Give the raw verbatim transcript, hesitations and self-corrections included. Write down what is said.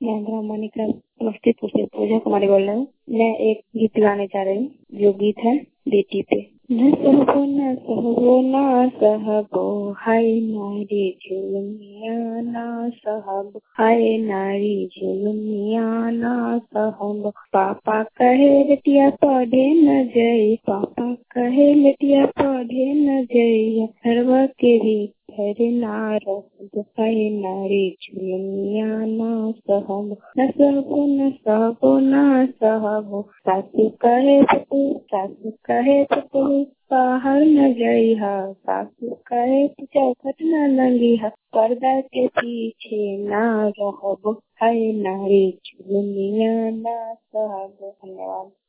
मैं इंदिरा मोनिका समस्तीपुर से पूजा कुमारी बोल रही हूँ। मैं एक गीत गाने जा रही हूँ जो गीत है बेटी पे। न सहबो न सहबो न सहबो हाय नारी झुलमिया न सहब हाय नारी झुलमिया न सहब। पापा कहे बेटिया पढ़े न जई पापा कहे बेटिया पढ़े न जई हरवा के भी घर ना रहब हाय नारी झुलमिया न सहब। न सहबो न सहबो न सहबो सासू कहे पुतु सासू कहे पुतु बाहर न जइहा सासू कहे चौखट न लंगिहा पर्दा के पीछे ना रहब हाय नारी झुलमिया न सहब। धन्यवाद।